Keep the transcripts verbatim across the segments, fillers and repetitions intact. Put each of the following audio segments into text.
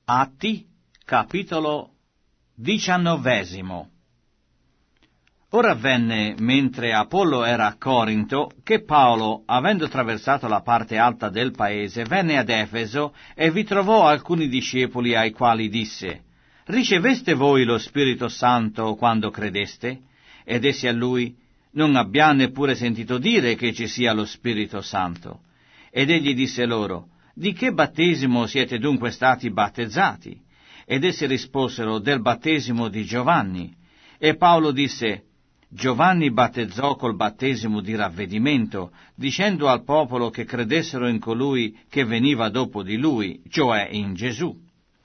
Atti, capitolo diciannovesimo. Ora avvenne, mentre Apollo era a Corinto, che Paolo, avendo attraversato la parte alta del paese, venne ad Efeso e vi trovò alcuni discepoli ai quali disse: «Riceveste voi lo Spirito Santo quando credeste?» Ed essi a lui: «Non abbiamo neppure sentito dire che ci sia lo Spirito Santo». Ed egli disse loro: «Di che battesimo siete dunque stati battezzati?» Ed essi risposero: «Del battesimo di Giovanni». E Paolo disse: «Giovanni battezzò col battesimo di ravvedimento, dicendo al popolo che credessero in colui che veniva dopo di lui, cioè in Gesù».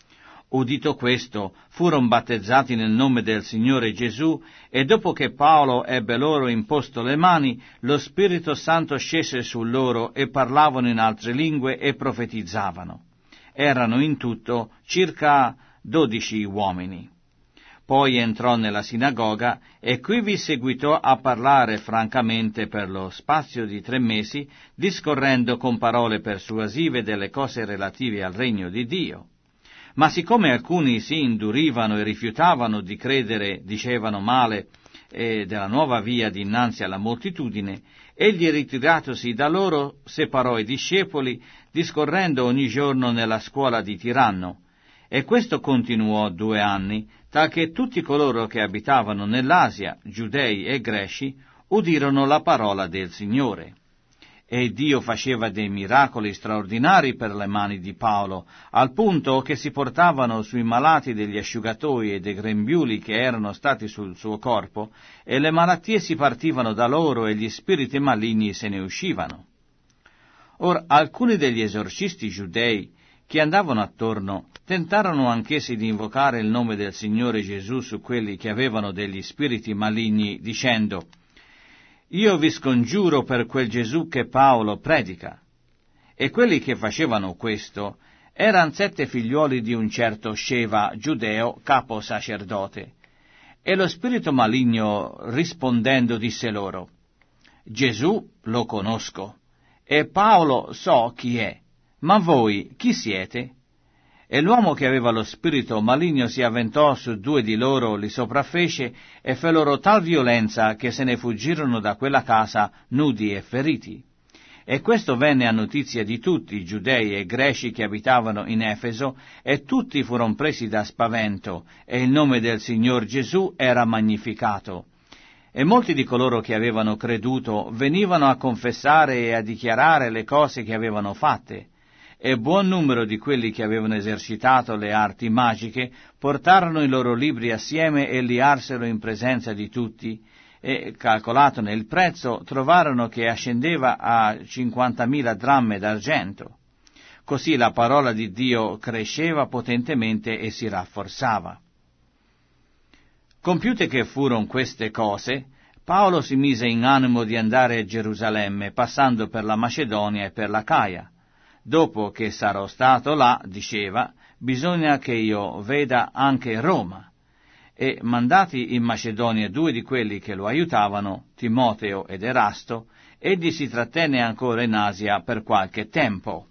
Udito questo, furono battezzati nel nome del Signore Gesù, e dopo che Paolo ebbe loro imposto le mani, lo Spirito Santo scese su loro e parlavano in altre lingue e profetizzavano. Erano in tutto circa dodici uomini. Poi entrò nella sinagoga e qui vi seguitò a parlare francamente per lo spazio di tre mesi, discorrendo con parole persuasive delle cose relative al regno di Dio. Ma siccome alcuni si indurivano e rifiutavano di credere, dicevano male eh, della nuova via dinanzi alla moltitudine, egli, ritiratosi da loro, separò i discepoli, discorrendo ogni giorno nella scuola di Tiranno. E questo continuò due anni, talché tutti coloro che abitavano nell'Asia, giudei e greci, udirono la parola del Signore. E Dio faceva dei miracoli straordinari per le mani di Paolo, al punto che si portavano sui malati degli asciugatoi e dei grembiuli che erano stati sul suo corpo, e le malattie si partivano da loro e gli spiriti maligni se ne uscivano. Or alcuni degli esorcisti giudei che andavano attorno tentarono anch'essi di invocare il nome del Signore Gesù su quelli che avevano degli spiriti maligni, dicendo: «Io vi scongiuro per quel Gesù che Paolo predica». E quelli che facevano questo erano sette figliuoli di un certo Sceva, giudeo, capo sacerdote. E lo spirito maligno, rispondendo, disse loro: «Gesù lo conosco, e Paolo so chi è, ma voi chi siete?» E l'uomo che aveva lo spirito maligno si avventò su due di loro, li sopraffece e fe loro tal violenza che se ne fuggirono da quella casa nudi e feriti. E questo venne a notizia di tutti i giudei e greci che abitavano in Efeso, e tutti furono presi da spavento, e il nome del Signor Gesù era magnificato. E molti di coloro che avevano creduto venivano a confessare e a dichiarare le cose che avevano fatte. E buon numero di quelli che avevano esercitato le arti magiche portarono i loro libri assieme e li arsero in presenza di tutti, e, calcolatone il prezzo, trovarono che ascendeva a cinquantamila dramme d'argento. Così la parola di Dio cresceva potentemente e si rafforzava. Compiute che furono queste cose, Paolo si mise in animo di andare a Gerusalemme, passando per la Macedonia e per l'Acaia. Dopo che sarò stato là, diceva, bisogna che io veda anche Roma. E mandati in Macedonia due di quelli che lo aiutavano, Timoteo ed Erasto, egli si trattenne ancora in Asia per qualche tempo.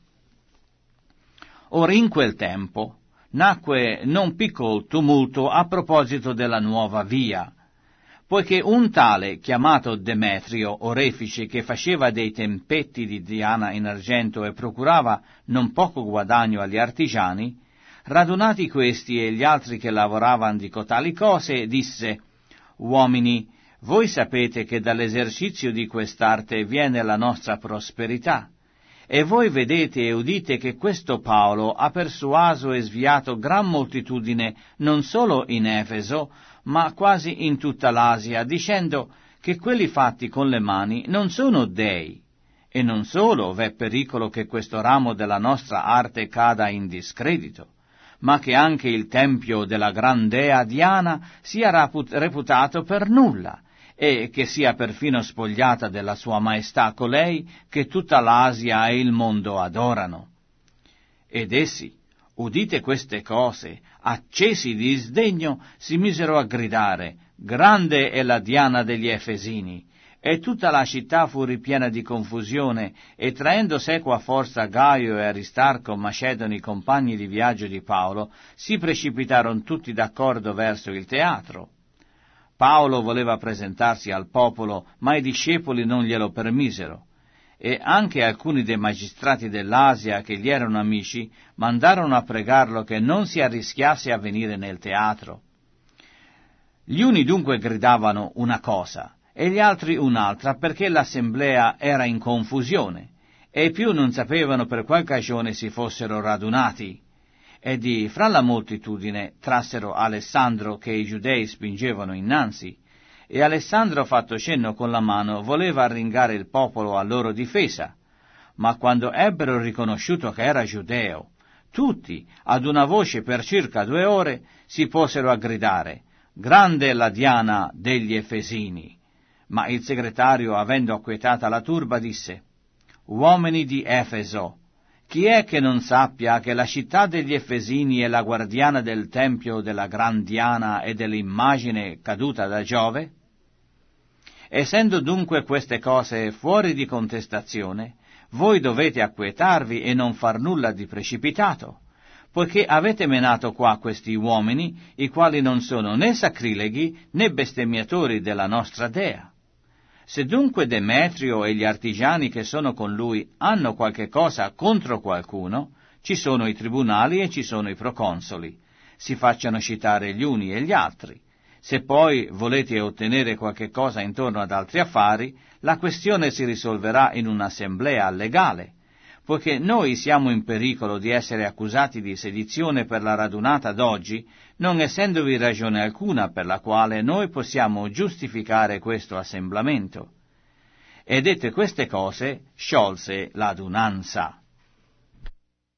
Ora in quel tempo nacque non piccolo tumulto a proposito della nuova via, poiché un tale, chiamato Demetrio, orefice, che faceva dei tempetti di Diana in argento e procurava non poco guadagno agli artigiani, radunati questi e gli altri che lavoravano di cotali cose, disse: «Uomini, voi sapete che dall'esercizio di quest'arte viene la nostra prosperità, e voi vedete e udite che questo Paolo ha persuaso e sviato gran moltitudine non solo in Efeso, ma quasi in tutta l'Asia, dicendo che quelli fatti con le mani non sono dei. E non solo v'è pericolo che questo ramo della nostra arte cada in discredito, ma che anche il tempio della gran dea Diana sia reputato per nulla, e che sia perfino spogliata della sua maestà colei che tutta l'Asia e il mondo adorano». Ed essi, udite queste cose, accesi di sdegno, si misero a gridare: «Grande è la Diana degli Efesini!» E tutta la città fu ripiena di confusione, e traendo sequa forza Gaio e Aristarco, macedoni compagni di viaggio di Paolo, si precipitarono tutti d'accordo verso il teatro. Paolo voleva presentarsi al popolo, ma i discepoli non glielo permisero, e anche alcuni dei magistrati dell'Asia che gli erano amici mandarono a pregarlo che non si arrischiasse a venire nel teatro. Gli uni dunque gridavano una cosa e gli altri un'altra, perché l'assemblea era in confusione, e i più non sapevano per qual cagione si fossero radunati. E di fra la moltitudine trassero Alessandro, che i giudei spingevano innanzi, e Alessandro, fatto cenno con la mano, voleva arringare il popolo a loro difesa. Ma quando ebbero riconosciuto che era giudeo, tutti, ad una voce per circa due ore, si posero a gridare: «Grande è la Diana degli Efesini!» Ma il segretario, avendo acquietata la turba, disse: «Uomini di Efeso, chi è che non sappia che la città degli Efesini è la guardiana del tempio della gran Diana e dell'immagine caduta da Giove? Essendo dunque queste cose fuori di contestazione, voi dovete acquietarvi e non far nulla di precipitato, poiché avete menato qua questi uomini, i quali non sono né sacrileghi né bestemmiatori della nostra dea. Se dunque Demetrio e gli artigiani che sono con lui hanno qualche cosa contro qualcuno, ci sono i tribunali e ci sono i proconsoli, si facciano citare gli uni e gli altri. Se poi volete ottenere qualche cosa intorno ad altri affari, la questione si risolverà in un'assemblea legale, poiché noi siamo in pericolo di essere accusati di sedizione per la radunata d'oggi, non essendovi ragione alcuna per la quale noi possiamo giustificare questo assemblamento. E dette queste cose, sciolse l'adunanza.